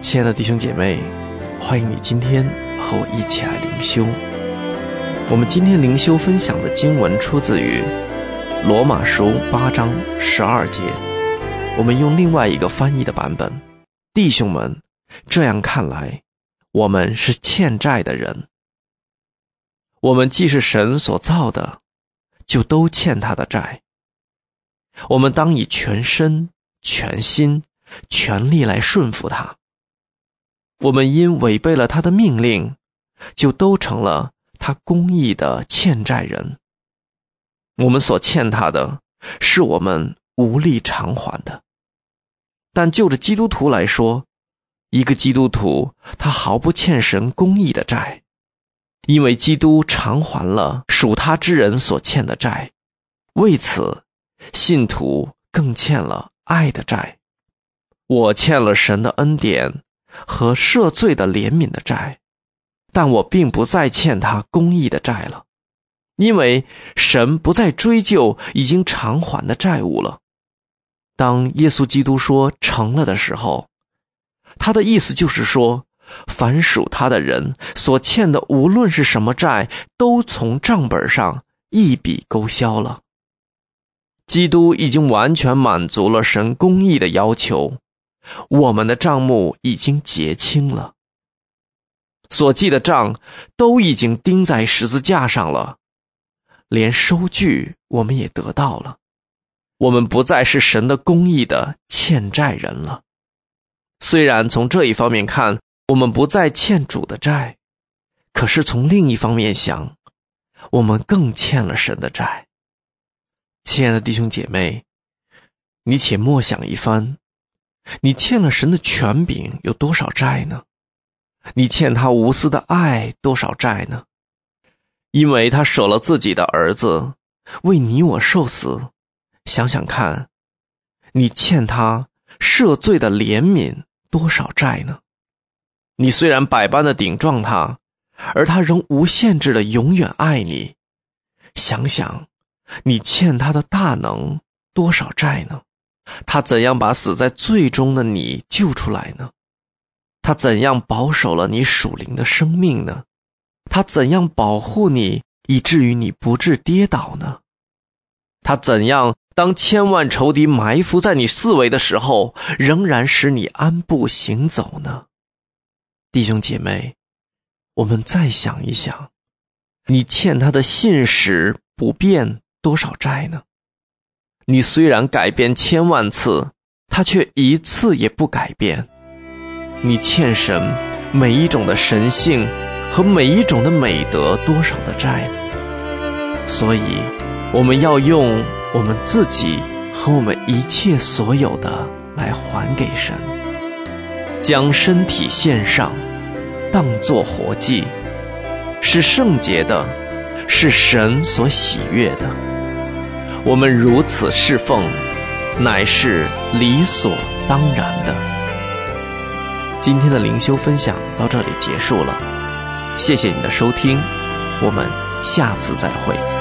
亲爱的弟兄姐妹，欢迎你今天和我一起来灵修。我们今天灵修分享的经文出自于罗马书8章12节，我们用另外一个翻译的版本。弟兄们，这样看来，我们是欠债的人。我们既是神所造的，就都欠他的债。我们当以全身、全心、全力来顺服他。我们因违背了他的命令，就都成了他公义的欠债人。我们所欠他的，是我们无力偿还的。但就着基督徒来说，一个基督徒他毫不欠神公义的债，因为基督偿还了属他之人所欠的债。为此，信徒更欠了爱的债。我欠了神的恩典和赦罪的怜悯的债，但我并不再欠他公义的债了，因为神不再追究已经偿还的债务了。当耶稣基督说成了的时候，他的意思就是说，凡属他的人所欠的无论是什么债，都从账本上一笔勾销了。基督已经完全满足了神公义的要求，我们的账目已经结清了，所记的账都已经钉在十字架上了，连收据我们也得到了。我们不再是神的公义的欠债人了。虽然从这一方面看，我们不再欠主的债，可是从另一方面想，我们更欠了神的债。亲爱的弟兄姐妹，你且默想一番，你欠了神的权柄有多少债呢？你欠他无私的爱多少债呢？因为他舍了自己的儿子，为你我受死。想想看，你欠他赦罪的怜悯多少债呢？你虽然百般的顶撞他，而他仍无限制的永远爱你。想想，你欠他的大能多少债呢？他怎样把死在罪中的你救出来呢？他怎样保守了你属灵的生命呢？他怎样保护你，以至于你不致跌倒呢？他怎样当千万仇敌埋伏在你四围的时候，仍然使你安步行走呢？弟兄姐妹，我们再想一想，你欠他的信实不变多少债呢？你虽然改变千万次，他却一次也不改变。你欠神每一种的神性和每一种的美德多少的债呢？所以我们要用我们自己和我们一切所有的来还给神，将身体献上，当作活祭，是圣洁的，是神所喜悦的。我们如此侍奉，乃是理所当然的。今天的灵修分享到这里结束了，谢谢你的收听，我们下次再会。